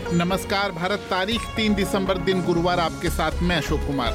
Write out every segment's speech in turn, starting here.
नमस्कार भारत, तारीख 3 दिसंबर दिन गुरुवार, आपके साथ मैं अशोक कुमार।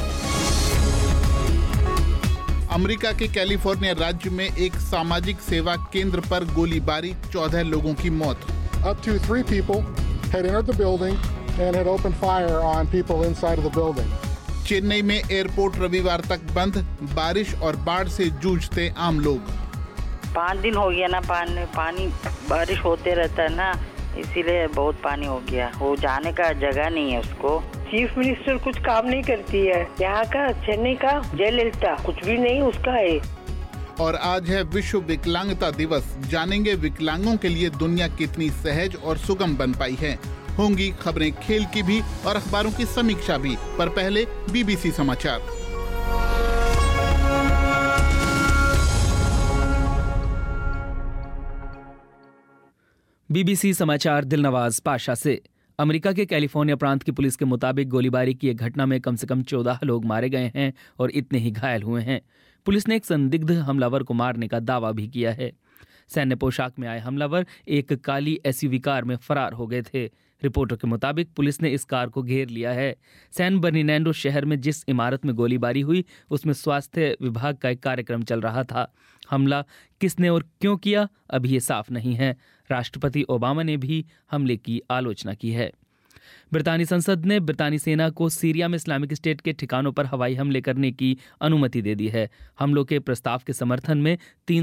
अमेरिका के कैलिफोर्निया राज्य में एक सामाजिक सेवा केंद्र पर गोलीबारी, 14 लोगों की मौत। Up to 3 people had entered the building and had opened fire on people inside of the building. Chennai में एयरपोर्ट रविवार तक बंद, बारिश और बाढ़ से जूझते आम लोग। 5 दिन हो गया ना, पानी बारिश होते रहता है ना, इसीलिए बहुत पानी हो गया। वो जाने का जगह नहीं है उसको। चीफ मिनिस्टर कुछ काम नहीं करती है। यहाँ का चेन्नई का जयललिता कुछ भी नहीं उसका है। और आज है विश्व विकलांगता दिवस। जानेंगे विकलांगों के लिए दुनिया कितनी सहज और सुगम बन पाई है। होंगी खबरें खेल की भी और अखबारों की समीक्षा भी, पर पहले बीबीसी समाचार। बीबीसी समाचार दिलनवाज पाशा से। अमेरिका के कैलिफोर्निया प्रांत की पुलिस के मुताबिक गोलीबारी की एक घटना में कम से कम 14 लोग मारे गए हैं और इतने ही घायल हुए हैं। पुलिस ने एक संदिग्ध हमलावर को मारने का दावा भी किया है। सैन्य पोशाक में आए हमलावर एक काली एसयूवी कार में फरार हो गए थे। रिपोर्टों के मुताबिक पुलिस ने इस कार को घेर लिया है। सैन बर्नार्डिनो शहर में जिस इमारत में गोलीबारी हुई उसमें स्वास्थ्य विभाग का एक कार्यक्रम चल रहा था। हमला किसने और क्यों किया, अभी ये साफ नहीं है। राष्ट्रपति ओबामा ने भी हमले की आलोचना की है। ब्रितानी संसद ने ब्रितानी सेना को सीरिया में इस्लामिक स्टेट के ठिकानों पर हवाई हमले करने की अनुमति दे दी है। हमलों के प्रस्ताव के समर्थन में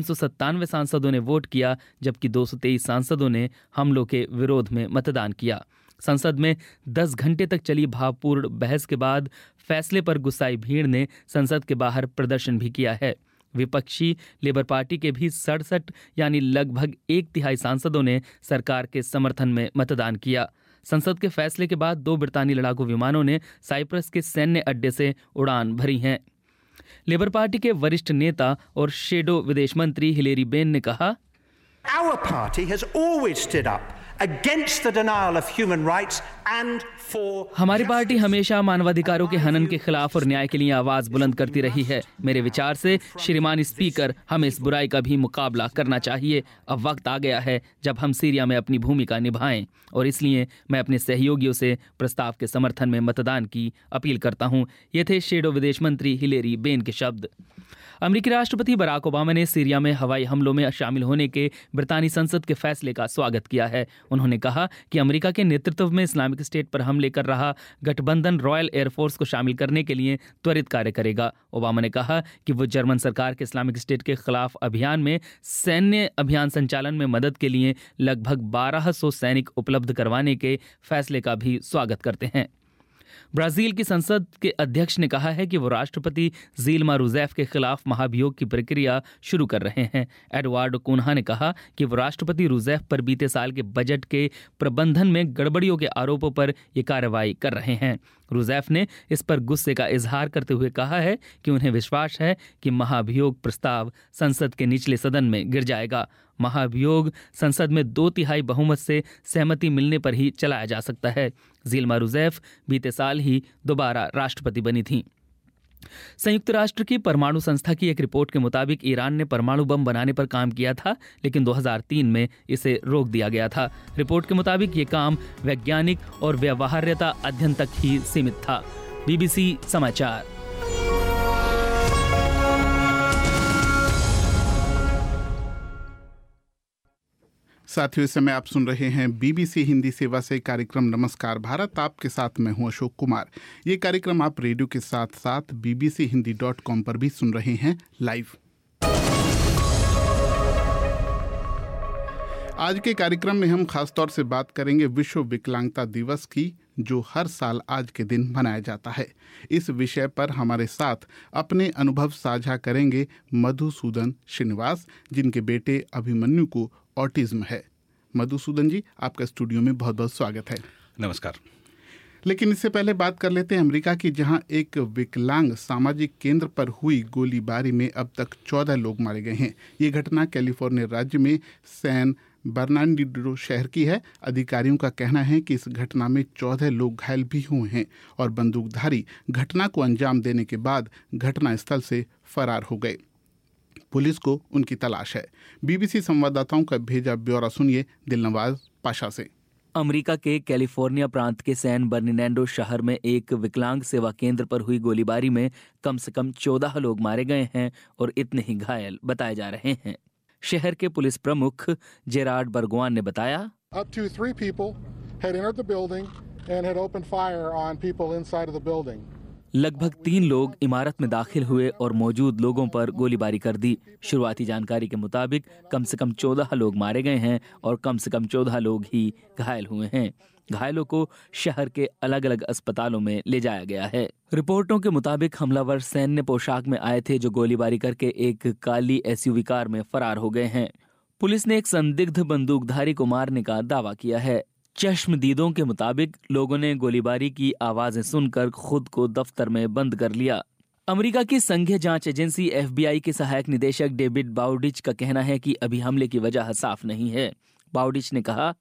397 सांसदों ने वोट किया, जबकि 223 सांसदों ने हमलों के विरोध में मतदान किया। संसद में 10 घंटे तक चली भावपूर्ण बहस के बाद फैसले पर गुस्साई भीड़ ने संसद के बाहर प्रदर्शन भी किया है। विपक्षी लेबर पार्टी के भी 67 यानी लगभग 1/3 सांसदों ने सरकार के समर्थन में मतदान किया। संसद के फैसले के बाद 2 ब्रितानी लड़ाकू विमानों ने साइप्रस के सैन्य अड्डे से उड़ान भरी हैं। लेबर पार्टी के वरिष्ठ नेता और शेडो विदेश मंत्री हिलेरी बेन ने कहा, Our party has always stood up against the denial of human rights and for हमारी पार्टी हमेशा मानवाधिकारों के हनन के खिलाफ और न्याय के लिए आवाज बुलंद करती रही है। मेरे विचार से श्रीमान स्पीकर, हमें इस बुराई का भी मुकाबला करना चाहिए। अब वक्त आ गया है जब हम सीरिया में अपनी भूमिका निभाएं, और इसलिए मैं अपने सहयोगियों से प्रस्ताव के समर्थन में मतदान की अपील करता हूं। ये थे शेडो विदेश मंत्री हिलेरी बेन के शब्द। अमेरिकी राष्ट्रपति बराक ओबामा ने सीरिया में हवाई हमलों में शामिल होने के ब्रितानी संसद के फैसले का स्वागत किया है। उन्होंने कहा कि अमेरिका के नेतृत्व में इस्लामिक स्टेट पर हमले कर रहा गठबंधन रॉयल एयरफोर्स को शामिल करने के लिए त्वरित कार्य करेगा। ओबामा ने कहा कि वो जर्मन सरकार के इस्लामिक स्टेट के खिलाफ अभियान में सैन्य अभियान संचालन में मदद के लिए लगभग 1200 सैनिक उपलब्ध करवाने के फैसले का भी स्वागत करते हैं। ब्राजील की संसद के अध्यक्ष ने कहा है कि वो राष्ट्रपति जिल्मा रूसेफ के खिलाफ महाभियोग की प्रक्रिया शुरू कर रहे हैं। एडवार्डो कुन्हा ने कहा कि वो राष्ट्रपति रूसेफ पर बीते साल के बजट के प्रबंधन में गड़बड़ियों के आरोपों पर ये कार्रवाई कर रहे हैं। रूसेफ ने इस पर गुस्से का इजहार करते हुए कहा है कि उन्हें विश्वास है कि महाभियोग प्रस्ताव संसद के निचले सदन में गिर जाएगा। महाभियोग संसद में 2/3 बहुमत से सहमति मिलने पर ही चलाया जा सकता है। जिल्मा रूसेफ बीते साल ही दोबारा राष्ट्रपति बनी थीं। संयुक्त राष्ट्र की परमाणु संस्था की एक रिपोर्ट के मुताबिक ईरान ने परमाणु बम बनाने पर काम किया था, लेकिन 2003 में इसे रोक दिया गया था। रिपोर्ट के मुताबिक ये काम वैज्ञानिक और व्यवहार्यता अध्ययन तक ही सीमित था। बीबीसी समाचार। साथियों, इस समय आप सुन रहे हैं बीबीसी हिंदी सेवा से कार्यक्रम नमस्कार भारत। आपके साथ मैं हूं अशोक कुमार। ये कार्यक्रम आप रेडियो के साथ साथ bbchindi.com पर भी सुन रहे हैं लाइव। आज के कार्यक्रम में हम खास तौर से बात करेंगे विश्व विकलांगता दिवस की, जो हर साल आज के दिन मनाया जाता है। इस विषय पर हमारे साथ अपने अनुभव साझा करेंगे मधुसूदन श्रीनिवास, जिनके बेटे अभिमन्यु को ऑटिज्म है। मधुसूदन जी, आपका स्टूडियो में बहुत बहुत स्वागत है। नमस्कार। लेकिन इससे पहले बात कर लेते हैं अमेरिका की, जहां एक विकलांग सामाजिक केंद्र पर हुई गोलीबारी में अब तक 14 लोग मारे गए हैं। ये घटना कैलिफोर्निया राज्य में सैन बर्नार्डिनो शहर की है। अधिकारियों का कहना है कि इस घटना में 14 लोग घायल भी हुए हैं और बंदूकधारी घटना को अंजाम देने के बाद घटनास्थल से फरार हो गए। पुलिस को उनकी तलाश है। बीबीसी संवाददाताओं का भेजा ब्यौरा सुनिए दिलनवाज पाशा से। अमेरिका के कैलिफोर्निया प्रांत के सैन बर्नार्डिनो शहर में एक विकलांग सेवा केंद्र पर हुई गोलीबारी में कम से कम 14 लोग मारे गए हैं और इतने ही घायल बताए जा रहे हैं। शहर के पुलिस प्रमुख जेरार्ड बर्गवान ने बताया, Up to 3 people had entered the building and had opened fire on people inside of the building. लगभग 3 लोग इमारत में दाखिल हुए और मौजूद लोगों पर गोलीबारी कर दी। शुरुआती जानकारी के मुताबिक कम से कम 14 लोग मारे गए हैं और कम से कम 14 लोग ही घायल हुए हैं। घायलों को शहर के अलग अलग अस्पतालों में ले जाया गया है। रिपोर्टों के मुताबिक हमलावर सैन्य पोशाक में आए थे जो गोलीबारी करके एक काली SUV कार में फरार हो गए हैं। पुलिस ने एक संदिग्ध बंदूकधारी को मारने का दावा किया है। चश्मदीदों के मुताबिक लोगों ने गोलीबारी की आवाजें सुनकर खुद को दफ्तर में बंद कर लिया। अमेरिका की संघीय जांच एजेंसी FBI के सहायक निदेशक डेविड बाउडिच का कहना है कि अभी हमले की वजह साफ नहीं है। बाउडिच ने कहा,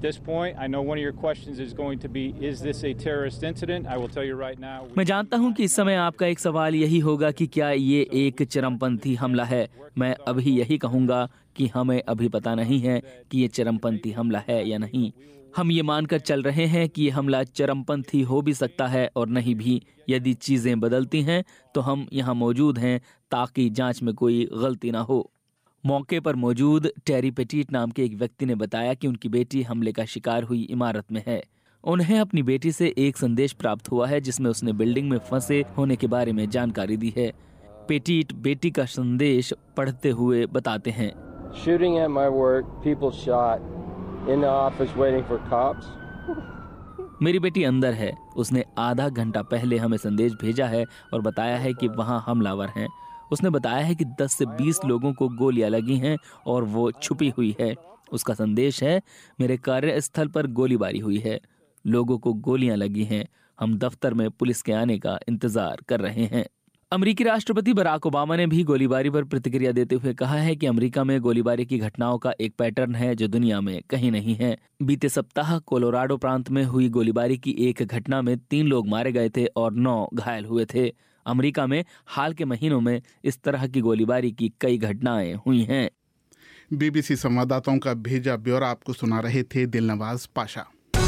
मैं जानता हूं कि इस समय आपका एक सवाल यही होगा कि क्या ये एक चरमपंथी हमला है। मैं अभी यही कहूंगा कि हमें अभी पता नहीं है कि ये चरमपंथी हमला है या नहीं। हम ये मानकर चल रहे हैं कि ये हमला चरमपंथी हो भी सकता है और नहीं भी। यदि चीजें बदलती हैं तो हम यहाँ मौजूद हैं ताकि जांच में कोई गलती ना हो। मौके पर मौजूद टेरी पेटीट नाम के एक व्यक्ति ने बताया कि उनकी बेटी हमले का शिकार हुई इमारत में है। उन्हें अपनी बेटी से एक संदेश प्राप्त हुआ है जिसमें उसने बिल्डिंग में फंसे होने के बारे में जानकारी दी है। पेटीट बेटी का संदेश पढ़ते हुए बताते हैं, Shooting at my work, people shot. In the office waiting for cops. मेरी बेटी अंदर है। उसने आधा घंटा पहले हमें संदेश भेजा है और बताया है कि वहाँ हमलावर हैं। उसने बताया है कि 10 से 20 लोगों को गोलियां लगी हैं और वो छुपी हुई है। उसका संदेश है, मेरे कार्यस्थल पर गोलीबारी हुई है, लोगों को गोलियां लगी हैं, हम दफ्तर में पुलिस के आने का इंतजार कर रहे हैं। अमेरिकी राष्ट्रपति बराक ओबामा ने भी गोलीबारी पर प्रतिक्रिया देते हुए कहा है कि अमेरिका में गोलीबारी की घटनाओं का एक पैटर्न है जो दुनिया में कहीं नहीं है। बीते सप्ताह कोलोराडो प्रांत में हुई गोलीबारी की एक घटना में 3 लोग मारे गए थे और 9 घायल हुए थे। अमेरिका में हाल के महीनों में इस तरह की गोलीबारी की कई घटनाएं हुई हैं। BBC संवाददाताओं का भेजा ब्यौरा आपको सुना रहे थे दिलनवाज पाशा।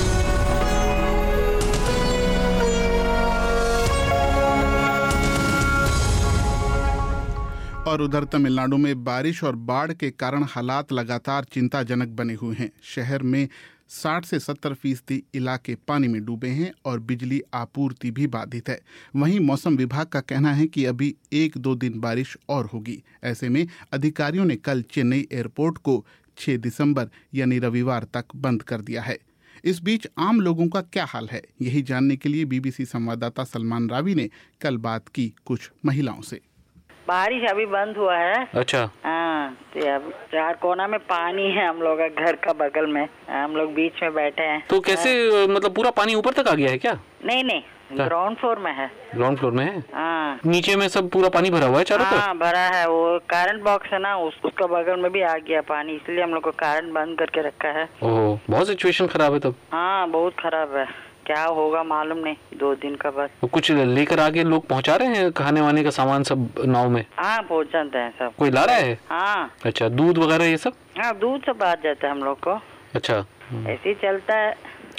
और उधर तमिलनाडु में बारिश और बाढ़ के कारण हालात लगातार चिंताजनक बने हुए हैं। शहर में 60 से 70% इलाके पानी में डूबे हैं और बिजली आपूर्ति भी बाधित है। वहीं मौसम विभाग का कहना है कि अभी 1-2 दिन बारिश और होगी। ऐसे में अधिकारियों ने कल चेन्नई एयरपोर्ट को 6 दिसंबर यानी रविवार तक बंद कर दिया है। इस बीच आम लोगों का क्या हाल है, यही जानने के लिए BBC संवाददाता सलमान रावी ने कल बात की कुछ महिलाओं से। बारिश अभी बंद हुआ है। अच्छा। हाँ, तो अब 4 कोना में पानी है हम लोग घर का बगल में, हम लोग बीच में बैठे हैं। तो कैसे मतलब पूरा पानी ऊपर तक आ गया है क्या? नहीं, ग्राउंड फ्लोर में है। ग्राउंड फ्लोर में है? हाँ। नीचे में सब पूरा पानी भरा हुआ है चारों तरफ? हाँ, भरा है। वो करंट बॉक्स है ना, उसका बगल में भी आ गया पानी, इसलिए हम लोग को करंट बंद करके रखा है। ओह, बहुत सिचुएशन खराब है तब। हाँ, बहुत खराब है। क्या होगा मालूम नहीं, 2 दिन का बाद। तो कुछ लेकर आगे लोग पहुंचा रहे हैं खाने वाने का सामान सब नाव में? हाँ, पहुंच जाते हैं सब। कोई ला रहा है? हाँ। अच्छा, दूध वगैरह ये सब? हाँ, दूध सब आ जाता है हम लोग को। अच्छा, ऐसे ही चलता है।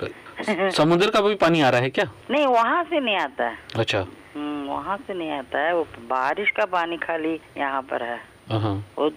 समुद्र का भी पानी आ रहा है क्या? नहीं, वहाँ से नहीं आता है। अच्छा। वहाँ से नहीं आता है, वो बारिश का पानी खाली यहाँ पर है। वो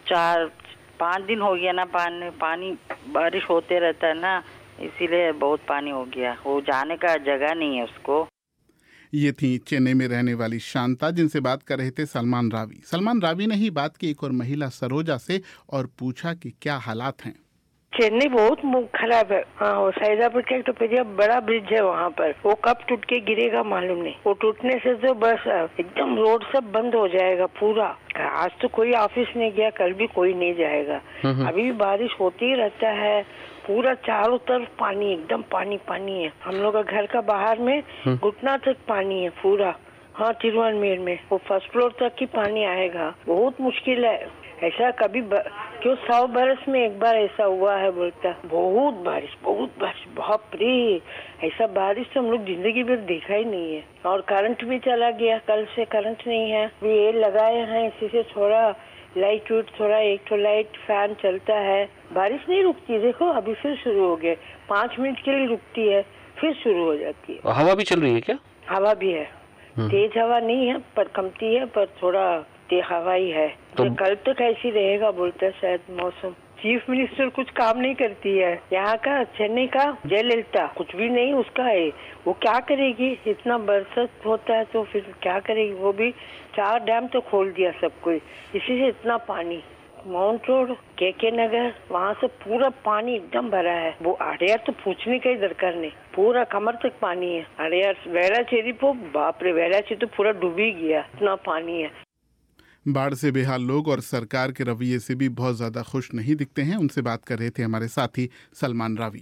4-5 दिन हो गया ना, पानी बारिश होते रहता है ना, इसीलिए बहुत पानी हो गया। वो जाने का जगह नहीं है उसको। ये थी चेन्नई में रहने वाली शांता, जिनसे बात कर रहे थे सलमान रावी। सलमान रावी ने ही बात की एक और महिला सरोजा से और पूछा कि क्या हालात हैं। चेन्नई बहुत खराब है। हाँ, वो सैदापुर का एक तो पेरिया बड़ा ब्रिज है वहाँ पर, वो कब टूट के गिरेगा मालूम नहीं। वो टूटने से तो बस एकदम रोड सब बंद हो जाएगा पूरा। आज तो कोई ऑफिस नहीं गया, कल भी कोई नहीं जाएगा। अभी भी बारिश होती ही रहता है, पूरा चारों तरफ पानी, एकदम पानी पानी है। हम लोग का घर का बाहर में घुटना तक पानी है पूरा। हाँ, तिरुवनमेर में वो 1st फ्लोर तक ही पानी आएगा। बहुत मुश्किल है। ऐसा कभी क्यों 100 बरस में एक बार ऐसा हुआ है बोलता। बहुत बारिश, बाप रे, ऐसा बारिश तो हम लोग जिंदगी भर देखा ही नहीं है। और करंट भी चला गया, कल से करंट नहीं है। ये लगाए हैं, इसी से थोड़ा लाइट उठ थोड़ा, एक तो लाइट फैन चलता है, बारिश नहीं रुकती। देखो अभी फिर शुरू हो गए, 5 मिनट के लिए रुकती है फिर शुरू हो जाती है। हवा भी चल रही है क्या? हवा भी है, तेज हवा नहीं है पर कमती है, पर थोड़ा तेज हवा ही है। तो कल तक ऐसी रहेगा बोलते हैं शायद मौसम। चीफ मिनिस्टर कुछ काम नहीं करती है यहाँ का, चेन्नई का जयललिता, कुछ भी नहीं उसका है। वो क्या करेगी, इतना बरसात होता है तो फिर क्या करेगी। वो भी 4 डैम तो खोल दिया सब कुछ, इसी से इतना पानी। माउंट रोड, के नगर, वहाँ से पूरा पानी एकदम भरा है। वो अड़ियार तो पूछने का ही दरकार नहीं, पूरा कमर तक पानी है। अड़ियार वेलाचेरी को, बाप रे, वेलाचेरी तो पूरा डूबी गया, इतना पानी है। बाढ़ से बेहाल लोग और सरकार के रवैये से भी बहुत ज्यादा खुश नहीं दिखते हैं। उनसे बात कर रहे थे हमारे साथी सलमान रावी।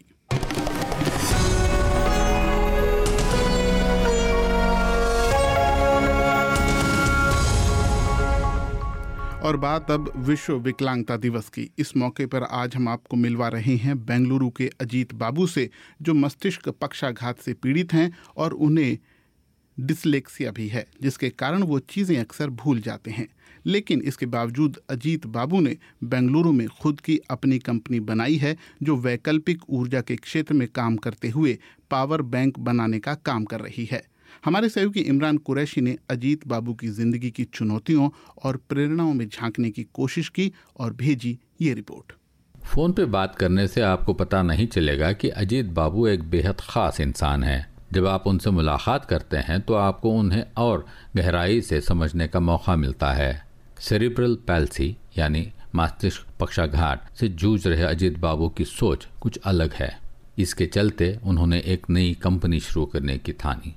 और बात अब विश्व विकलांगता दिवस की। इस मौके पर आज हम आपको मिलवा रहे हैं बेंगलुरु के अजीत बाबू से, जो मस्तिष्क पक्षाघात से पीड़ित हैं और उन्हें डिसलेक्सिया भी है, जिसके कारण वो चीज़ें अक्सर भूल जाते हैं। लेकिन इसके बावजूद अजीत बाबू ने बेंगलुरु में खुद की अपनी कंपनी बनाई है, जो वैकल्पिक ऊर्जा के क्षेत्र में काम करते हुए पावर बैंक बनाने का काम कर रही है। हमारे सहयोगी इमरान कुरैशी ने अजीत बाबू की जिंदगी की चुनौतियों और प्रेरणाओं में झांकने की कोशिश की और भेजी ये रिपोर्ट। फोन पे बात करने से आपको पता नहीं चलेगा कि अजीत बाबू एक बेहद खास इंसान है। जब आप उनसे मुलाकात करते हैं तो आपको उन्हें और गहराई से समझने का मौका मिलता है। सेरिब्रल पैल्सी यानी मस्तिष्क पक्षाघात से जूझ रहे अजीत बाबू की सोच कुछ अलग है। इसके चलते उन्होंने एक नई कंपनी शुरू करने की ठानी।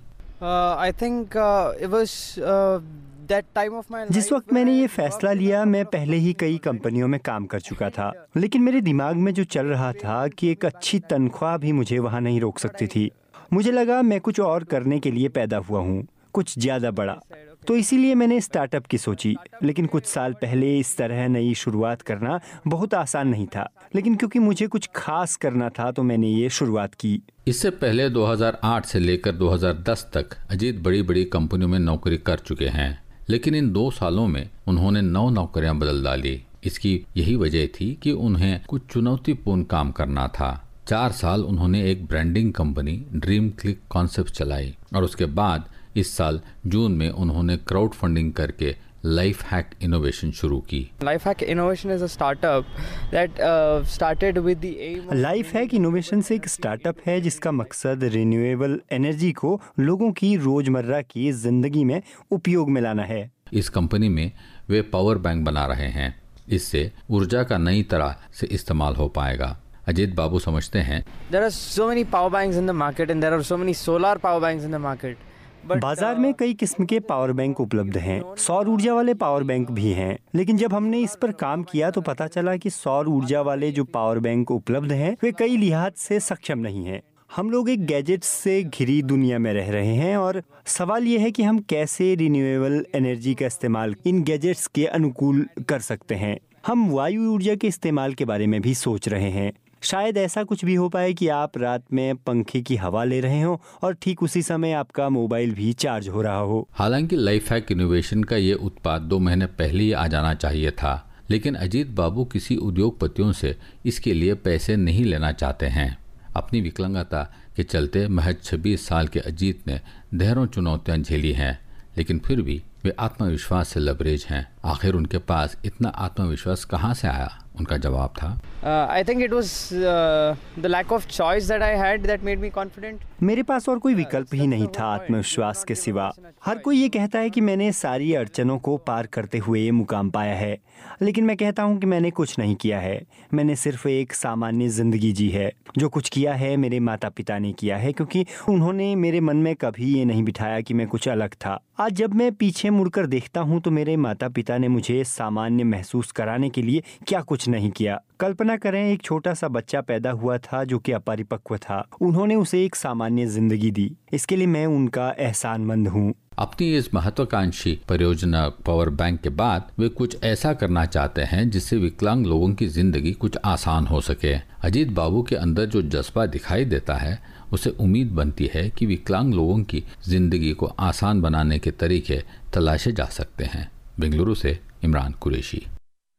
जिस वक्त मैंने ये फैसला लिया, मैं पहले ही कई कंपनियों में काम कर चुका था, लेकिन मेरे दिमाग में जो चल रहा था कि एक अच्छी तनख्वाह भी मुझे वहाँ नहीं रोक सकती थी। मुझे लगा मैं कुछ और करने के लिए पैदा हुआ हूँ, कुछ ज़्यादा बड़ा। तो इसीलिए मैंने स्टार्टअप की सोची। लेकिन कुछ साल पहले इस तरह नई शुरुआत करना बहुत आसान नहीं था, लेकिन क्योंकि मुझे कुछ खास करना था तो मैंने ये शुरुआत की। इससे पहले 2008 से लेकर 2010 तक अजीत बड़ी बड़ी कंपनियों में नौकरी कर चुके हैं, लेकिन इन 2 सालों में उन्होंने 9 नौकरियां बदल डाली। इसकी यही वजह थी कि उन्हें कुछ चुनौतीपूर्ण काम करना था। 4 साल उन्होंने एक branding company dream click concept चलाई और उसके बाद इस साल जून में उन्होंने क्राउड फंडिंग करके लाइफ हैक इनोवेशन शुरू की। Life hack innovation is a startup that started with the em. Life hack innovation से एक स्टार्टअप है जिसका मकसद रिन्यूएबल एनर्जी को लोगों की रोजमर्रा की जिंदगी में उपयोग में लाना है। इस कंपनी में वे पावर बैंक बना रहे हैं। इससे ऊर्जा का नई तरह से इस्तेमाल हो पाएगा। अजीत बाबू समझते हैं, There are so many power banks in the market and there are so many solar power banks in the market. बाजार में कई किस्म के पावर बैंक उपलब्ध हैं। सौर ऊर्जा वाले पावर बैंक भी हैं, लेकिन जब हमने इस पर काम किया तो पता चला कि सौर ऊर्जा वाले जो पावर बैंक उपलब्ध हैं वे कई लिहाज से सक्षम नहीं हैं। हम लोग एक गैजेट्स से घिरी दुनिया में रह रहे हैं और सवाल ये है कि हम कैसे रिन्यूएबल एनर्जी का इस्तेमाल इन गैजेट्स के अनुकूल कर सकते हैं। हम वायु ऊर्जा के इस्तेमाल के बारे में भी सोच रहे हैं। शायद ऐसा कुछ भी हो पाए कि आप रात में पंखे की हवा ले रहे हो और ठीक उसी समय आपका मोबाइल भी चार्ज हो रहा हो। हालांकि लाइफ हैक इनोवेशन का ये उत्पाद 2 महीने पहले ही आ जाना चाहिए था, लेकिन अजीत बाबू किसी उद्योगपतियों से इसके लिए पैसे नहीं लेना चाहते हैं। अपनी विकलांगता के चलते महज 26 साल के अजीत ने ढेरों चुनौतियां झेली हैं, लेकिन फिर भी वे आत्मविश्वास से लबरेज हैं। आखिर उनके पास इतना आत्मविश्वास कहाँ से आया? उनका जवाब था, I think it was the lack of choice that I had that made me confident. मेरे पास और कोई विकल्प ही नहीं था आत्मविश्वास के सिवा। हर कोई ये कहता है कि मैंने सारी अड़चनों को पार करते हुए ये मुकाम पाया है, लेकिन मैं कहता हूँ कि मैंने कुछ नहीं किया है। मैंने सिर्फ एक सामान्य जिंदगी जी है। जो कुछ किया है मेरे माता पिता ने किया है, क्योंकि उन्होंने मेरे मन में कभी ये नहीं बिठाया कि मैं कुछ अलग था। आज जब मैं पीछे मुड़कर देखता हूँ तो मेरे माता पिता ने मुझे सामान्य महसूस कराने के लिए क्या कुछ नहीं किया। कल्पना करें, एक छोटा सा बच्चा पैदा हुआ था जो कि अपरिपक्व था। उन्होंने उसे एक सामान्य जिंदगी दी। इसके लिए मैं उनका एहसानमंद हूँ। अपनी इस महत्वाकांक्षी परियोजना पावर बैंक के बाद वे कुछ ऐसा करना चाहते हैं जिससे विकलांग लोगों की जिंदगी कुछ आसान हो सके। अजीत बाबू के अंदर जो जज्बा दिखाई देता है, उसे उम्मीद बनती है कि विकलांग लोगों की जिंदगी को आसान बनाने के तरीके तलाशे जा सकते हैं। बेंगलुरु से इमरान कुरैशी।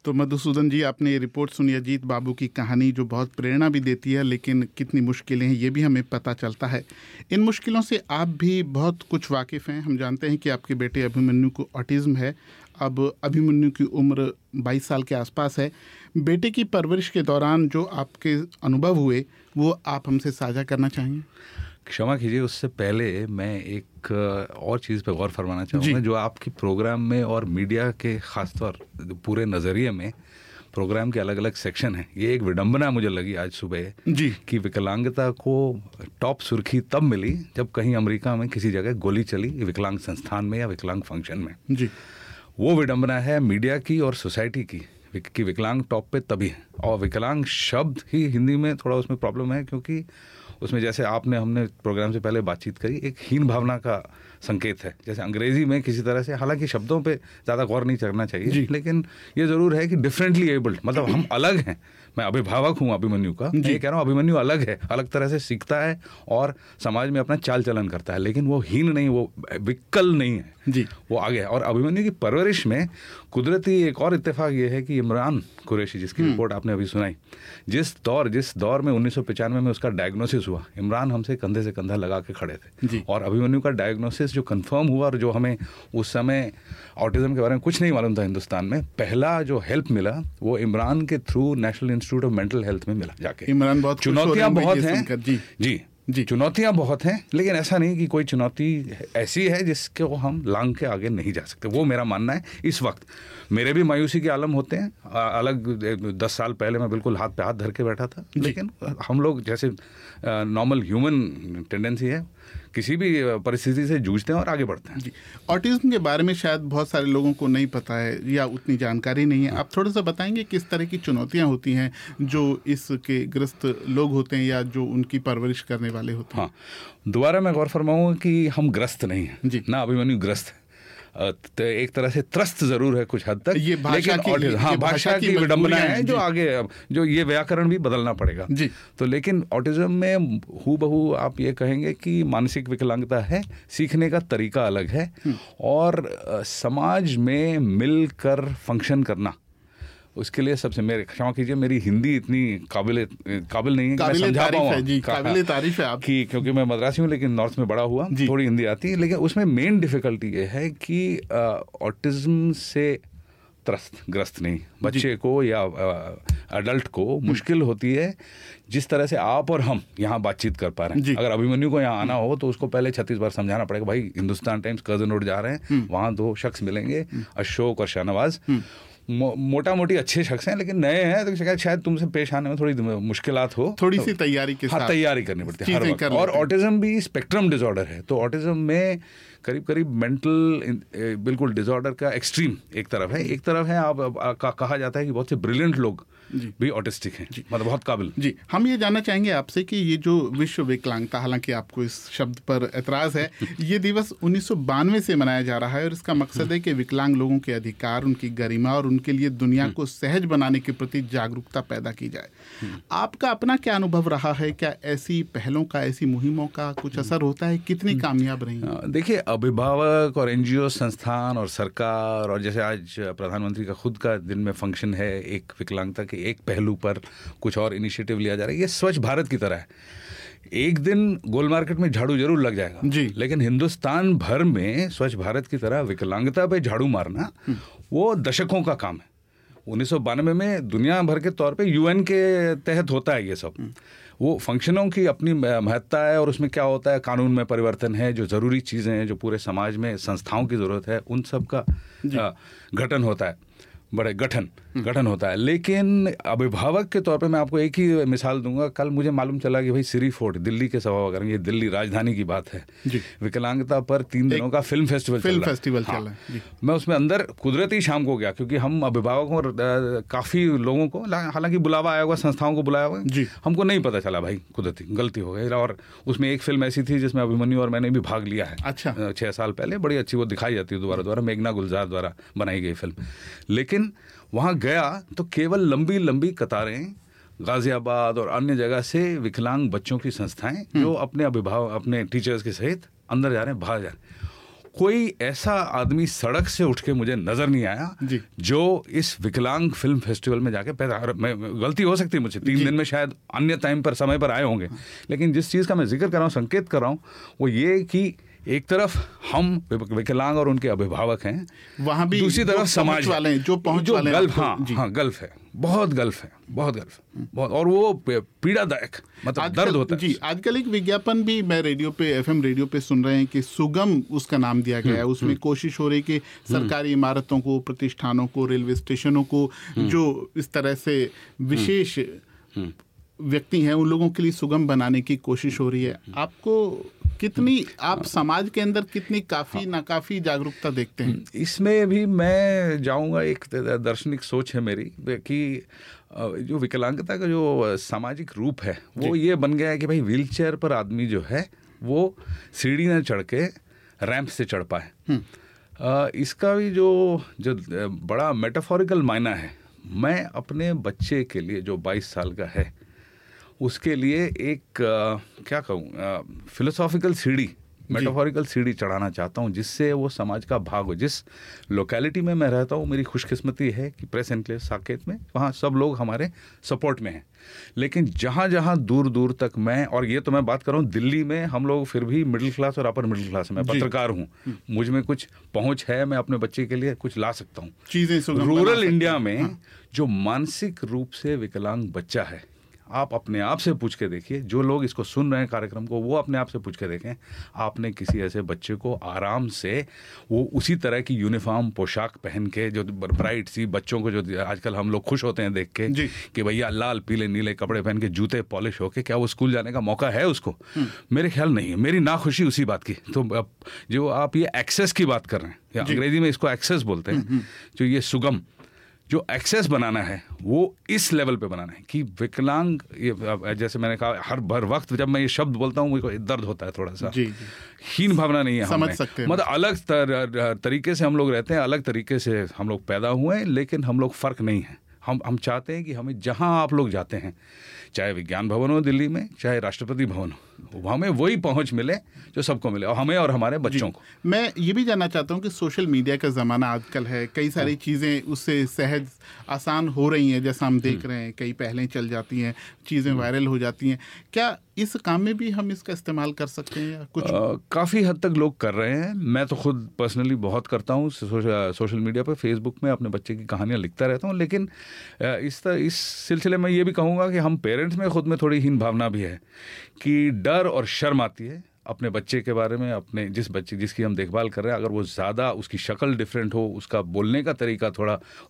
तो मधुसूदन जी, आपने ये रिपोर्ट सुनी अजीत बाबू की कहानी, जो बहुत प्रेरणा भी देती है, लेकिन कितनी मुश्किलें हैं ये भी हमें पता चलता है। इन मुश्किलों से आप भी बहुत कुछ वाकिफ़ हैं। हम जानते हैं कि आपके बेटे अभिमन्यु को ऑटिज़म है। अब अभिमन्यु की उम्र 22 साल के आसपास है। बेटे की परवरिश के दौरान जो आपके अनुभव हुए वो आप हमसे साझा करना चाहेंगे? क्षमा कीजिए, उससे पहले मैं एक और चीज़ पे गौर फरमाना चाहूँगा, जो आपकी प्रोग्राम में और मीडिया के ख़ासतौर पूरे नज़रिए में प्रोग्राम के अलग अलग सेक्शन हैं। ये एक विडंबना मुझे लगी आज सुबह जी कि विकलांगता को टॉप सुर्खी तब मिली जब कहीं अमेरिका में किसी जगह गोली चली विकलांग संस्थान में या विकलांग फंक्शन में। जी, वो विडंबना है मीडिया की और सोसाइटी की कि विकलांग टॉप पे तभी है। और विकलांग शब्द ही हिंदी में थोड़ा उसमें प्रॉब्लम है, क्योंकि उसमें जैसे हमने प्रोग्राम से पहले बातचीत करी, एक हीन भावना का संकेत है। जैसे अंग्रेजी में किसी तरह से, हालांकि शब्दों पे ज़्यादा गौर नहीं करना चाहिए, लेकिन ये ज़रूर है कि डिफरेंटली एबल्ड, मतलब हम अलग हैं। मैं अभिभावक हूँ अभिमन्यु का, मैं कह रहा हूँ अभिमन्यु अलग है, अलग तरह से सीखता है और समाज में अपना चाल चलन करता है, लेकिन वो हीन नहीं, वो विकल नहीं है जी, वो आगे है। और अभिमन्यु की परवरिश में कुदरती एक और इत्तेफाक ये है कि इमरान कुरैशी, जिसकी रिपोर्ट आपने अभी सुनाई, जिस दौर में 1995 में उसका डायग्नोसिस हुआ, इमरान हमसे कंधे से कंधा लगा के खड़े थे। और अभिमन्यु का डायग्नोसिस जो कंफर्म हुआ और जो हमें उस समय ऑटिज्म के बारे में कुछ नहीं मालूम था हिंदुस्तान में, पहला जो हेल्प मिला वो इमरान के through national institute of mental health में मिला जाके। इमरान बहुत चुनौतियां बहुत हैं जी, चुनौतियां बहुत हैं, लेकिन ऐसा नहीं कि कोई चुनौती ऐसी है जिसको हम लांग के आगे नहीं जा सकते। वो मेरा मानना है। इस वक्त मेरे भी मायूसी के आलम होते हैं, अलग 10 साल पहले मैं बिल्कुल हाथ पे हाथ धर के बैठा था, लेकिन हम लोग जैसे नॉर्मल ह्यूमन टेंडेंसी है, किसी भी परिस्थिति से जूझते हैं और आगे बढ़ते हैं। ऑटिज्म के बारे में शायद बहुत सारे लोगों को नहीं पता है या उतनी जानकारी नहीं है। आप थोड़ा सा बताएंगे किस तरह की चुनौतियां होती हैं जो इसके ग्रस्त लोग होते हैं या जो उनकी परवरिश करने वाले होते हैं? हाँ, दोबारा मैं गौर फरमाऊंगा कि हम ग्रस्त नहीं हैं जी, ना अभिमन्यु ग्रस्त है। तो एक तरह से त्रस्त जरूर है कुछ हद तक, ये भाषा लेकिन भाषा की विडंबना है जो आगे, जो ये व्याकरण भी बदलना पड़ेगा जी। तो लेकिन ऑटिज्म में हूबहू आप ये कहेंगे कि मानसिक विकलांगता है, सीखने का तरीका अलग है और समाज में मिलकर फंक्शन करना, उसके लिए सबसे, मेरे क्षमा कीजिए मेरी हिंदी इतनी काबिल नहीं है कि मैं समझा पाऊँ, काबिल तारीफ है आपकी, क्योंकि मैं मद्रासी हूँ लेकिन नॉर्थ में बड़ा हुआ, थोड़ी हिंदी आती है, लेकिन उसमें मेन डिफिकल्टी ये है कि ऑटिज्म से ग्रस्त नहीं बच्चे को या अडल्ट को मुश्किल होती है जिस तरह से आप और हम यहाँ बातचीत कर पा रहे हैं। अगर अभिमन्यु को यहाँ आना हो तो उसको पहले 36 बार समझाना पड़ेगा, भाई हिंदुस्तान टाइम्स कर्जन रोड जा रहे हैं, वहाँ 2 शख्स मिलेंगे, अशोक और शाहनवाज, मोटा मोटी अच्छे शख्स हैं लेकिन नए हैं, तो शायद तुमसे पेश आने में थोड़ी मुश्किलात हो, थोड़ी सी तैयारी के साथ तैयारी करनी पड़ती है हर वक्त। और ऑटिज्म भी स्पेक्ट्रम डिसऑर्डर है, तो ऑटिज्म में करीब मेंटल बिल्कुल डिसऑर्डर का एक्सट्रीम एक तरफ है आप कहा जाता है कि बहुत से ब्रिलियंट लोग भी ऑटिस्टिक हैं, मतलब बहुत काबिल। जी, हम ये जानना चाहेंगे आपसे कि ये जो विश्व विकलांगता, हालांकि आपको इस शब्द पर एतराज़ है, ये दिवस 1992 से मनाया जा रहा है और इसका मकसद है कि विकलांग लोगों के अधिकार, उनकी गरिमा और उनके लिए दुनिया को सहज बनाने के प्रति जागरूकता पैदा की जाए। आपका अपना क्या अनुभव रहा है? क्या ऐसी पहलों का, ऐसी मुहिमों का कुछ असर होता है? कितनी कामयाब रही? देखिए, अभिभावक और NGO संस्थान और सरकार, और जैसे आज प्रधानमंत्री का खुद का दिन में फंक्शन है, एक विकलांगता के एक पहलू पर कुछ और इनिशिएटिव लिया जा रहा है। ये स्वच्छ भारत की तरह है। एक दिन गोल मार्केट में झाड़ू जरूर लग जाएगा जी, लेकिन हिंदुस्तान भर में स्वच्छ भारत की तरह विकलांगता पे झाड़ू मारना वो दशकों का काम है। 1992 में दुनिया भर के तौर पे UN के तहत होता है ये सब। वो फंक्शनों की अपनी महत्ता है और उसमें क्या होता है, कानून में परिवर्तन है, जो ज़रूरी चीज़ें हैं, जो पूरे समाज में संस्थाओं की ज़रूरत है, उन सब का गठन होता है, बड़े गठन होता है। लेकिन अभिभावक के तौर पे मैं आपको एक ही मिसाल दूंगा। कल मुझे मालूम चला कि भाई सिरी फोर्ट, दिल्ली के सभागार, ये दिल्ली राजधानी की बात है, विकलांगता पर 3 दिनों का फिल्म फेस्टिवल चल रहा है। मैं उसमें अंदर कुदरती शाम को गया, क्योंकि हम अभिभावकों और काफ़ी लोगों को, हालांकि बुलावा आया हुआ, संस्थाओं को बुलाया हुआ, हमको नहीं पता चला, भाई कुदरती गलती हो गई। और उसमें एक फिल्म ऐसी थी जिसमें अभिमन्यु और मैंने भी भाग लिया है। अच्छा, 6 साल पहले, बड़ी अच्छी वो दिखाई जाती है दोबारा, मेघना गुलजार द्वारा बनाई गई फिल्म। लेकिन वहाँ गया तो केवल लंबी लंबी कतारें, गाजियाबाद और अन्य जगह से विकलांग बच्चों की संस्थाएं जो अपने अभिभावक, अपने टीचर्स के सहित अंदर जा रहे हैं, बाहर जा रहे हैं। कोई ऐसा आदमी सड़क से उठ के मुझे नजर नहीं आया जो इस विकलांग फिल्म फेस्टिवल में जाके पैदा, गलती हो सकती है मुझसे, 3 दिन में शायद अन्य टाइम पर समय पर आए होंगे, लेकिन जिस चीज़ का मैं जिक्र कर रहा हूँ, संकेत कर रहा हूँ, वो ये कि एक तरफ हम विकलांग और उनके अभिभावक हैं, वहाँ भी दूसरी तरफ समाज वाले हैं, जो पहुंच वाले हैं, गल्फ है, बहुत गल्फ है, बहुत, और वो पीड़ादायक, मतलब दर्द होता है। जी, आजकल एक विज्ञापन भी मैं रेडियो पे, FM रेडियो पे सुन रहे हैं कि सुगम उसका नाम दिया गया है। उसमें कोशिश हो रही कि सरकारी इमारतों को, प्रतिष्ठानों को, रेलवे स्टेशनों को, जो इस तरह से विशेष व्यक्ति हैं उन लोगों के लिए सुगम बनाने की कोशिश हो रही है। आपको कितनी, आप समाज के अंदर कितनी काफ़ी नाकाफ़ी जागरूकता देखते हैं? इसमें भी मैं जाऊंगा, एक दार्शनिक सोच है मेरी कि जो विकलांगता का जो सामाजिक रूप है वो ये बन गया है कि भाई व्हीलचेयर पर आदमी जो है वो सीढ़ी न चढ़ के रैंप से चढ़ पाए। इसका भी जो बड़ा मेटाफोरिकल मायना है, मैं अपने बच्चे के लिए जो 22 साल का है उसके लिए एक क्या कहूँ, फिलोसॉफिकल सीढ़ी, मेटाफोरिकल सीढ़ी चढ़ाना चाहता हूँ, जिससे वो समाज का भाग हो। जिस लोकेलिटी में मैं रहता हूँ, मेरी खुशकिस्मती है कि प्रेस एनक्लेव साकेत में, वहाँ सब लोग हमारे सपोर्ट में हैं, लेकिन जहाँ जहाँ दूर दूर तक मैं, और ये तो मैं बात कर रहा हूँ दिल्ली में, हम लोग फिर भी मिडिल क्लास और अपर मिडिल क्लास, मैं पत्रकार हूँ, मुझ में कुछ पहुँच है, मैं अपने बच्चे के लिए कुछ ला सकता हूँ चीज़ें। रूरल इंडिया में जो मानसिक रूप से विकलांग बच्चा है, आप अपने आप से पूछ के देखिए, जो लोग इसको सुन रहे हैं कार्यक्रम को, वो अपने आप से पूछ के देखें, आपने किसी ऐसे बच्चे को आराम से वो उसी तरह की यूनिफॉर्म पोशाक पहन के, जो ब्राइट सी बच्चों को, जो आजकल हम लोग खुश होते हैं देख के कि भैया लाल पीले नीले कपड़े पहन के, जूते पॉलिश होके, क्या वो स्कूल जाने का मौका है उसको? मेरे ख्याल नहीं है। मेरी नाखुशी उसी बात की। तो जो आप ये एक्सेस की बात कर रहे हैं, या अंग्रेजी में इसको एक्सेस बोलते हैं, जो ये सुगम जो एक्सेस बनाना है वो इस लेवल पे बनाना है कि विकलांग, ये जैसे मैंने कहा, हर भर वक्त जब मैं ये शब्द बोलता हूँ मुझे दर्द होता है थोड़ा सा। हीन भावना नहीं है, समझ सकते हैं, मतलब अलग तरीके से हम लोग रहते हैं, अलग तरीके से हम लोग पैदा हुए हैं, लेकिन हम लोग फ़र्क नहीं है। हम चाहते हैं कि हमें जहां आप लोग जाते हैं, चाहे विज्ञान भवन हो दिल्ली में, चाहे राष्ट्रपति भवन हो, हमें वही पहुंच मिले जो सबको मिले, और हमें और हमारे बच्चों को। मैं ये भी जानना चाहता हूं कि सोशल मीडिया का ज़माना आजकल है, कई सारी चीज़ें उससे सहज आसान हो रही हैं, जैसा हम देख रहे हैं, कई पहलें चल जाती हैं, चीज़ें वायरल हो जाती हैं। क्या इस काम में भी हम इसका इस्तेमाल कर सकते हैं या कुछ? काफ़ी हद तक लोग कर रहे हैं। मैं तो खुद पर्सनली बहुत करता हूँ, सोशल मीडिया पर, फेसबुक में अपने बच्चे की कहानियाँ लिखता रहता हूँ, लेकिन इस सिलसिले में ये भी कहूँगा कि हम पेरेंट्स में खुद में थोड़ी हीन भावना भी है कि डर और शर्म आती है अपने बच्चे के बारे में, अपने जिसकी हम देखभाल कर रहे हैं, अगर वो ज़्यादा, उसकी शक्ल डिफरेंट हो, उसका बोलने का तरीका थोड़ा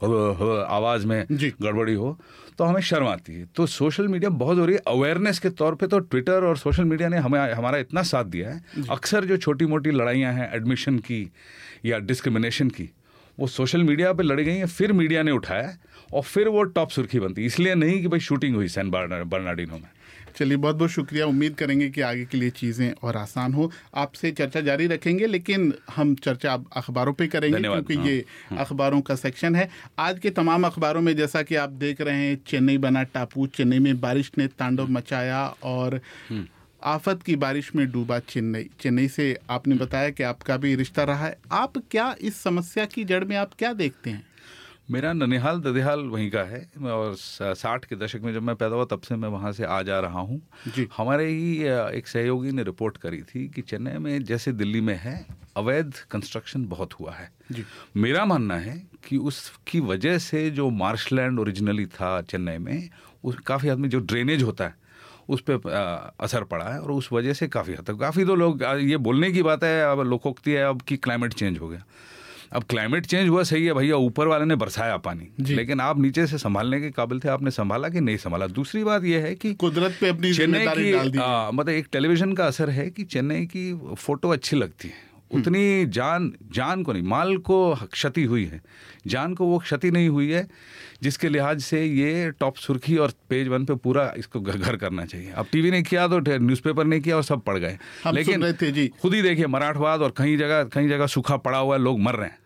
आवाज़ में गड़बड़ी हो, तो हमें शर्म आती है। तो सोशल मीडिया बहुत हो रही है अवेयरनेस के तौर पे, तो ट्विटर और सोशल मीडिया ने हमारा इतना साथ दिया है। अक्सर जो छोटी मोटी लड़ाइयाँ हैं एडमिशन की या डिस्क्रिमिनेशन की, वो सोशल मीडिया पे लड़ी गई हैं, फिर मीडिया ने उठाया और फिर वो टॉप सुर्खी बनती। इसलिए नहीं कि भाई शूटिंग हुई सैन बर्नार्डिनो में। चलिए, बहुत बहुत शुक्रिया। उम्मीद करेंगे कि आगे के लिए चीज़ें और आसान हो। आपसे चर्चा जारी रखेंगे, लेकिन हम चर्चा अब अखबारों पे करेंगे, क्योंकि ये अखबारों का सेक्शन है। आज के तमाम अखबारों में जैसा कि आप देख रहे हैं, चेन्नई बना टापू, चेन्नई में बारिश ने तांडव मचाया और आफत की बारिश में डूबा चेन्नई से आपने बताया कि आपका भी रिश्ता रहा है। आप क्या इस समस्या की जड़ में आप क्या देखते हैं? मेरा ननिहाल ददिहाल वहीं का है, और 60 के दशक में जब मैं पैदा हुआ तब से मैं वहाँ से आ जा रहा हूँ। हमारे ही एक सहयोगी ने रिपोर्ट करी थी कि चेन्नई में जैसे दिल्ली में है, अवैध कंस्ट्रक्शन बहुत हुआ है। मेरा मानना है कि उसकी वजह से जो मार्शलैंड ओरिजिनली था चेन्नई में, उस काफ़ी आदमी जो ड्रेनेज होता है उस पर असर पड़ा है, और उस वजह से काफ़ी हद तक, काफ़ी तो लोग ये बोलने की बात है, अब लोकोक्ति है अब कि क्लाइमेट चेंज हो गया। अब क्लाइमेट चेंज हुआ सही है भैया, ऊपर वाले ने बरसाया पानी, लेकिन आप नीचे से संभालने के काबिल थे, आपने संभाला कि नहीं संभाला। दूसरी बात यह है कि कुदरत पे अपनी चेन्नई की मतलब एक टेलीविजन का असर है कि चेन्नई की फोटो अच्छी लगती है, उतनी जान को नहीं, माल को क्षति हुई है, जान को वो क्षति नहीं हुई है, जिसके लिहाज से ये टॉप सुर्खी और पेज 1 पे पूरा इसको घर करना चाहिए। अब टीवी ने किया तो न्यूज़पेपर ने किया और सब पढ़ गए, लेकिन खुद ही देखिए मराठवाड़ और कई जगह सूखा पड़ा हुआ है, लोग मर रहे हैं।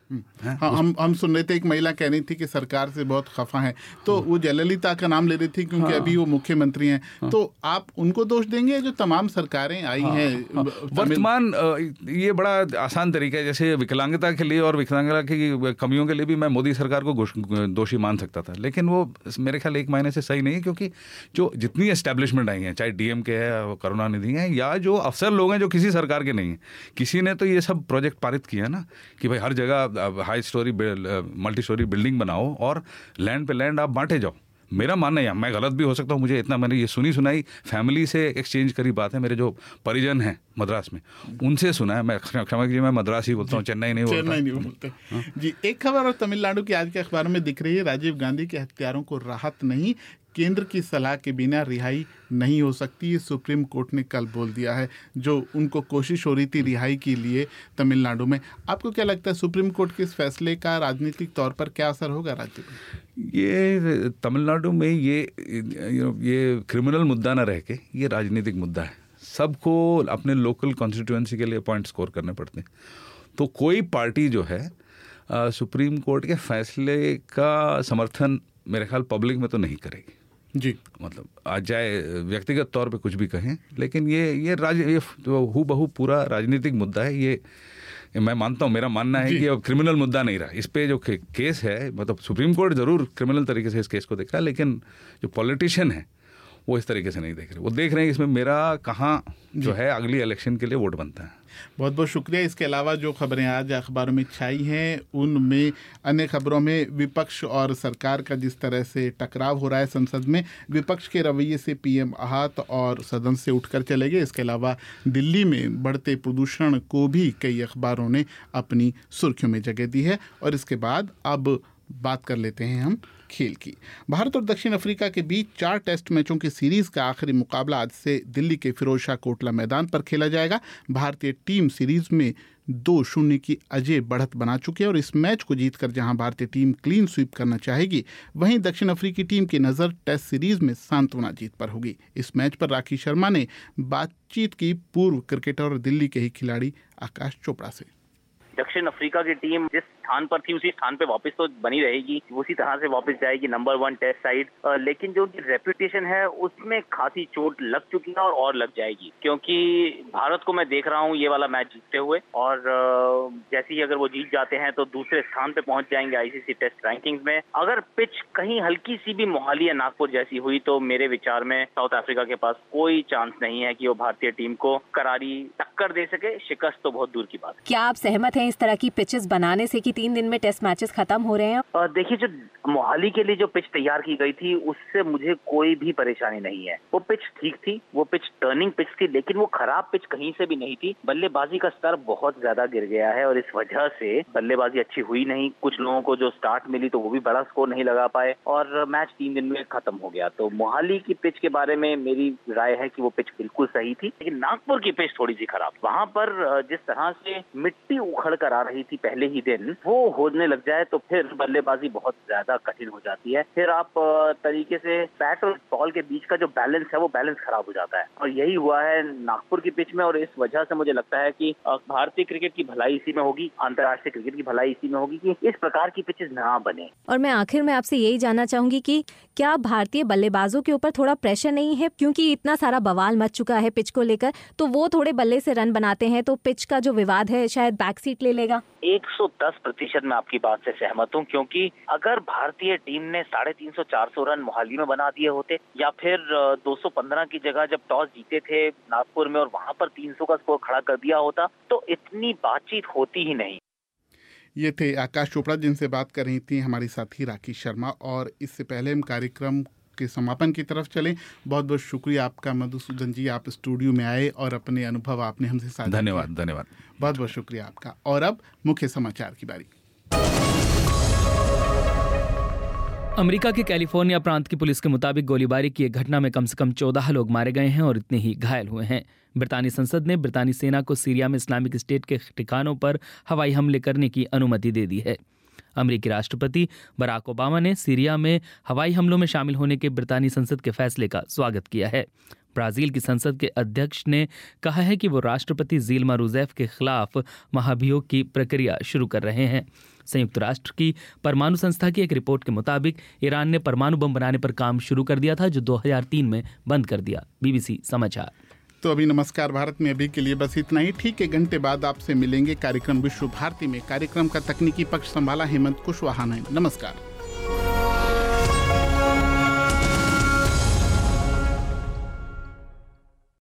हाँ, हम सुन रहे थे एक महिला कह रही थी कि सरकार से बहुत खफा है, तो वो जयललिता का नाम ले रही थी क्योंकि अभी वो मुख्यमंत्री हैं। तो आप उनको दोष देंगे जो तमाम सरकारें आई हैं वर्तमान? ये बड़ा आसान तरीका है, जैसे विकलांगता के लिए और विकलांगता की कमियों के लिए भी मैं मोदी सरकार को दोषी मान सकता था, लेकिन वो मेरे ख्याल एक महीने से सही नहीं है, क्योंकि जो जितनी एस्टेब्लिशमेंट आई हैं, चाहे डीएमके है, करुणानिधि है, या जो अफसर लोग हैं जो किसी सरकार के नहीं हैं, किसी ने तो ये सब प्रोजेक्ट पारित किया ना कि भाई हर जगह high story multi story building बनाओ और लैंड पे लैंड आप बांटे जाओ। मेरा मानना है, मैं गलत भी हो सकता हूँ, मुझे इतना, मैंने ये सुनाई फैमिली से एक्सचेंज करी बात है, मेरे जो परिजन हैं मद्रास में उनसे सुना है। मैं क्षमा कीजिए, मैं मद्रास ही बोलता हूँ, चेन्नई नहीं बोलते जी। एक खबर और तमिलनाडु की आज के अखबारों में दिख रही है, राजीव गांधी के हत्यारों को राहत नहीं, केंद्र की सलाह के बिना रिहाई नहीं हो सकती, ये सुप्रीम कोर्ट ने कल बोल दिया है, जो उनको कोशिश हो रही थी रिहाई के लिए तमिलनाडु में। आपको क्या लगता है सुप्रीम कोर्ट के इस फैसले का राजनीतिक तौर पर क्या असर होगा राज्य में? ये तमिलनाडु में ये क्रिमिनल मुद्दा ना रह के ये राजनीतिक मुद्दा है। सबको अपने लोकल कॉन्स्टिट्यूएंसी के लिए पॉइंट स्कोर करने पड़ते हैं। तो कोई पार्टी जो है सुप्रीम कोर्ट के फैसले का समर्थन मेरे ख्याल पब्लिक में तो नहीं करेगी जी। मतलब आज जाए व्यक्तिगत तौर पे कुछ भी कहें, लेकिन ये हूबहू पूरा राजनीतिक मुद्दा है। ये मैं मानता हूँ, मेरा मानना है कि अब क्रिमिनल मुद्दा नहीं रहा। इस पे जो केस है, मतलब सुप्रीम कोर्ट जरूर क्रिमिनल तरीके से इस केस को देख रहा है, लेकिन जो पॉलिटिशियन है वो इस तरीके से नहीं देख रहे। वो देख रहे हैं इसमें मेरा कहाँ जो है अगली इलेक्शन के लिए वोट बनता है। बहुत बहुत शुक्रिया। इसके अलावा जो खबरें आज अखबारों में छाई हैं, उनमें अन्य खबरों में विपक्ष और सरकार का जिस तरह से टकराव हो रहा है संसद में, विपक्ष के रवैये से पीएम आहत और सदन से उठकर चले गए। इसके अलावा दिल्ली में बढ़ते प्रदूषण को भी कई अखबारों ने अपनी सुर्खियों में जगह दी है। और इसके बाद अब बात कर लेते हैं हम खेल की। भारत और दक्षिण अफ्रीका के बीच 4 टेस्ट मैचों की सीरीज का आखिरी मुकाबला आज से दिल्ली के फिरोजशाह कोटला मैदान पर खेला जाएगा। भारतीय टीम सीरीज में 2-0 की अजय बढ़त बना चुकी है और इस मैच को जीतकर जहां भारतीय टीम क्लीन स्वीप करना चाहेगी, वहीं दक्षिण अफ्रीकी टीम की नज़र टेस्ट सीरीज में सांत्वना जीत पर होगी। इस मैच पर राखी शर्मा ने बातचीत की पूर्व क्रिकेटर और दिल्ली के ही खिलाड़ी आकाश चोपड़ा से। दक्षिण अफ्रीका की टीम जिस स्थान पर थी उसी स्थान पे वापस तो बनी रहेगी, उसी तरह से वापस जाएगी नंबर 1 टेस्ट साइड। लेकिन जो उनकी रेपुटेशन है उसमें खासी चोट लग चुकी है और लग जाएगी, क्योंकि भारत को मैं देख रहा हूँ ये वाला मैच जीतते हुए, और जैसे ही अगर वो जीत जाते हैं तो दूसरे स्थान पे पहुंच जाएंगे आईसीसी टेस्ट रैंकिंग्स में। अगर पिच कहीं हल्की सी भी मोहाली या नागपुर जैसी हुई तो मेरे विचार में साउथ अफ्रीका के पास कोई चांस नहीं है कि वो भारतीय टीम को करारी टक्कर दे सके। शिकस्त तो बहुत दूर की बात है। क्या आप सहमत हैं इस तरह की पिचेस बनाने से कि 3 दिन में टेस्ट मैचेस खत्म हो रहे हैं? देखिए, जो मोहाली के लिए जो पिच तैयार की गई थी उससे मुझे कोई भी परेशानी नहीं है। वो पिच ठीक थी, वो पिच टर्निंग पिच थी, लेकिन वो खराब पिच कहीं से भी नहीं थी। बल्लेबाजी का स्तर बहुत ज्यादा गिर गया है और इस वजह से बल्लेबाजी अच्छी हुई नहीं। कुछ लोगों को जो स्टार्ट मिली तो वो भी बड़ा स्कोर नहीं लगा पाए और मैच 3 दिन में खत्म हो गया। तो मोहाली की पिच के बारे में मेरी राय है कि वो पिच बिल्कुल सही थी, लेकिन नागपुर की पिच थोड़ी सी खराब। वहां पर जिस तरह से मिट्टी उखड़ कर आ रही थी पहले ही दिन, वो होने लग जाए तो फिर बल्लेबाजी बहुत ज्यादा कठिन हो जाती है। फिर आप तरीके से बैट और बॉल के बीच का जो बैलेंस है वो बैलेंस खराब हो जाता है, और यही हुआ है नागपुर की पिच में। और इस वजह से मुझे लगता है कि भारतीय क्रिकेट की भलाई इसी में होगी, अंतर्राष्ट्रीय क्रिकेट की भलाई इसी में होगी कि इस प्रकार की पिचेस ना बने। और मैं आखिर में आपसे यही जानना चाहूंगी कि क्या भारतीय बल्लेबाजों के ऊपर थोड़ा प्रेशर नहीं है, क्योंकि इतना सारा बवाल मच चुका है पिच को लेकर, तो वो थोड़े बल्ले से रन बनाते हैं तो पिच का जो विवाद है शायद बैक सीट ले लेगा? 110% मैं आपकी बात से सहमत हूं, क्योंकि अगर भारतीय टीम ने 350-400 रन मोहाली में बना दिए होते, या फिर 215 की जगह जब टॉस जीते थे नागपुर में और वहां पर 300 का स्कोर खड़ा कर दिया होता, तो इतनी बातचीत होती ही नहीं। ये थे आकाश चोपड़ा जिनसे बात कर रही थी हमारी साथी राखी शर्मा। और इससे पहले हम कार्यक्रम के समापन की तरफ चलें। बहुत बहुत शुक्रिया आपका मधुसूदन जी, आप स्टूडियो में आए और अपने अनुभव आपने हमसे साझा किए। धन्यवाद। बहुत बहुत शुक्रिया आपका। और अब मुख्य समाचार की बारी। अमेरिका के कैलिफोर्निया प्रांत की पुलिस के मुताबिक गोलीबारी की एक घटना में कम से कम 14 लोग मारे गए हैं और इतने ही घायल हुए हैं। ब्रितानी संसद ने ब्रितानी सेना को सीरिया में इस्लामिक स्टेट के ठिकानों पर हवाई हमले करने की अनुमति दे दी है। अमेरिकी राष्ट्रपति बराक ओबामा ने सीरिया में हवाई हमलों में शामिल होने के ब्रितानी संसद के फैसले का स्वागत किया है। ब्राजील की संसद के अध्यक्ष ने कहा है कि वो राष्ट्रपति जिल्मा रूसेफ के खिलाफ महाभियोग की प्रक्रिया शुरू कर रहे हैं। संयुक्त राष्ट्र की परमाणु संस्था की एक रिपोर्ट के मुताबिक ईरान ने परमाणु बम बनाने पर काम शुरू कर दिया था, जो 2003 में बंद कर दिया। BBC समाचार। तो अभी नमस्कार भारत में अभी के लिए बस इतना ही। ठीक 1 घंटे बाद आपसे मिलेंगे कार्यक्रम विश्व भारती में। कार्यक्रम का तकनीकी पक्ष संभाला हेमंत कुशवाहा ने। नमस्कार।